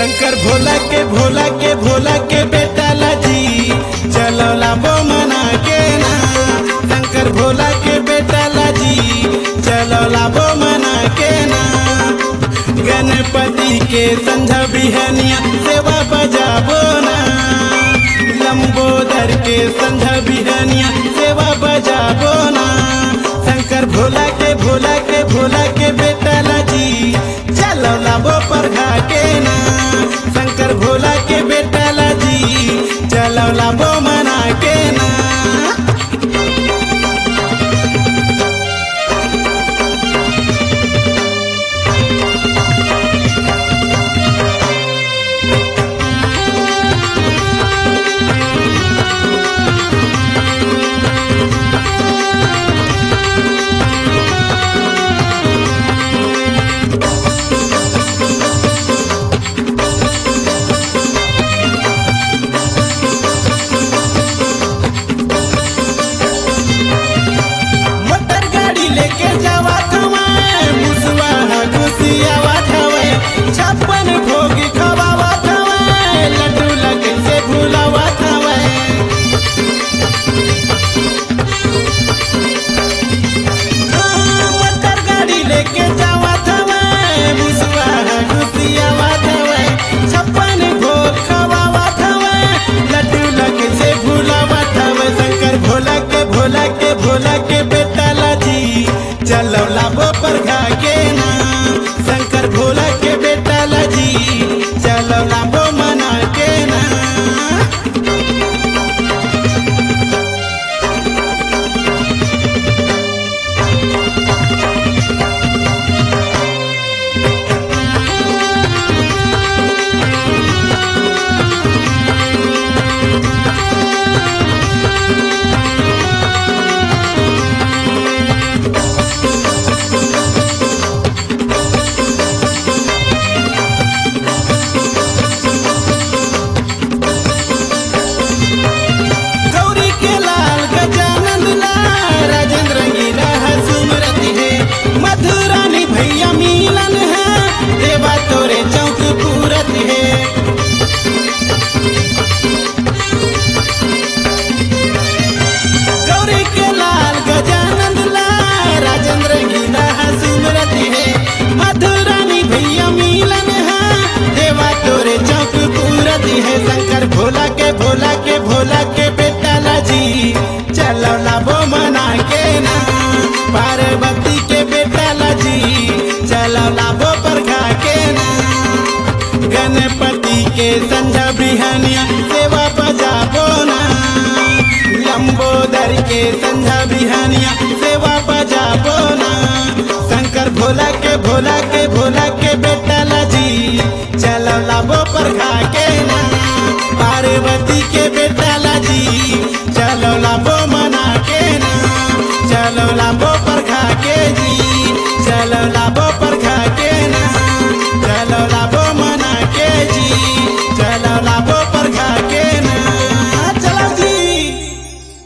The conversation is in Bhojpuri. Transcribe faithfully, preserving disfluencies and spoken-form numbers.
शंकर भोला के भोला के भोला के बेटा लाजी चलो लाबो मना के ना। शंकर भोला के बेटा लाजी चलो लाबो मना के ना। गणपति के संझा बिहनिया सेवा बजाबो ना। लंबोदर के संझा बिहनिया सेवा बजाबो ना। शंकर भोला के भोला के भोला के बेटा लाजी चलो लाबो पर घा के ना। शंकर भोला के बेटा लाजी चलो लाबो मना के ना। छप्पन भोग खवावा थवे लड्डू लगे से भूलावा थवे। मोटर गाड़ी लेके जावा थवे मुसवा घुसियावा थवे। छप्पन भोग खवावा थवे लड्डू लगे से भूलावा थवे। शंकर भोला के भोला के भोला के बेटा लाजी चलो लाबो पर घा के ना। शंकर भोला के बेटा लाजी चलो लाबो मना के ना। मधुरानी भैया मिलन है देवा तोरे चौक पूरत है। गौरी के लाल गजानंद लाल राजेंद्र गीला सुमरत है। मधुरानी भैया मिलन है देवा तोरे चौक पूरत है। शंकर भोला के भोला के भोला के बेटा लाजी चलो लाबो मना के ना। पार्वती के बेटा लाजी चलो लाबो पर घा के ना। गणपति के संझा बिहनिया सेवा बजाबो ना। लंबोदर के संझा बिहनिया